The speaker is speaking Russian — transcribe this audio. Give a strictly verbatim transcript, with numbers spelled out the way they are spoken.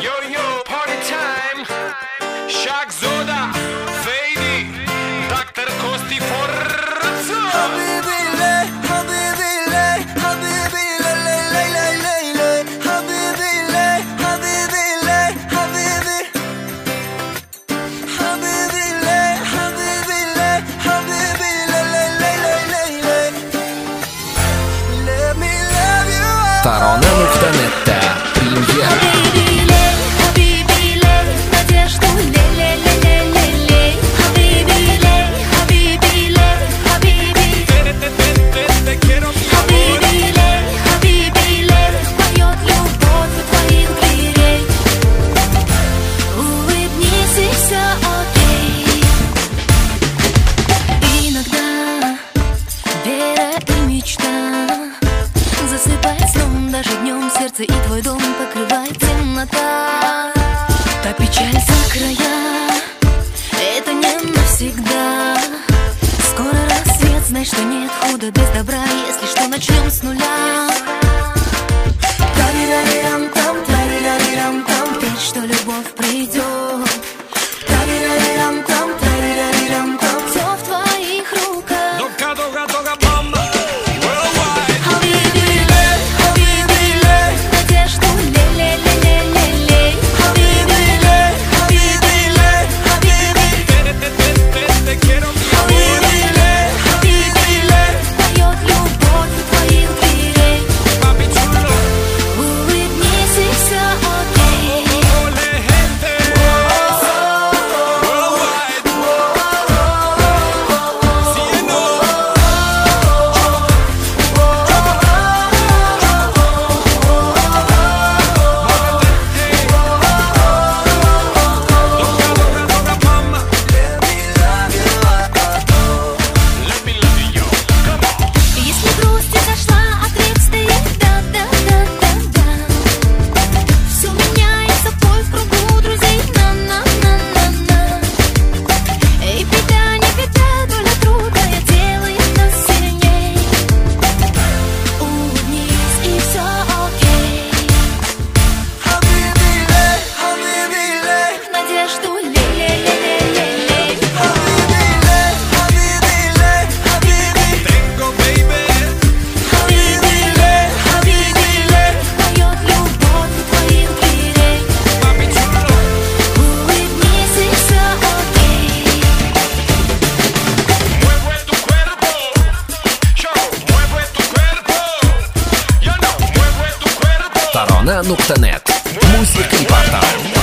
Йо-йо, party time. Shaq Zoda, Fady, доктор Кости Форца. Habibi le, habibi le, habibi le, le, le, le, le, le. Habibi le, habibi le, habibi. Habibi le, habibi le, habibi le, le, le, le, le, le. Let me love you. Тарона Нуктанетта. Премьера. Засыпает сном, даже днем сердце и твой дом покрывает темнота. Та печаль за края, это не навсегда. Скоро рассвет, знай, что нет худа без добра. Если что, начнем с нуля. Тарирарирам-там, тарирарирам-там, верь, что любовь придет. Тарирарирам-там, тарирарирам-там, все в твоих руках. Долго-долго-долго-бомба. Тарона Нуктанет. Музыка и портал.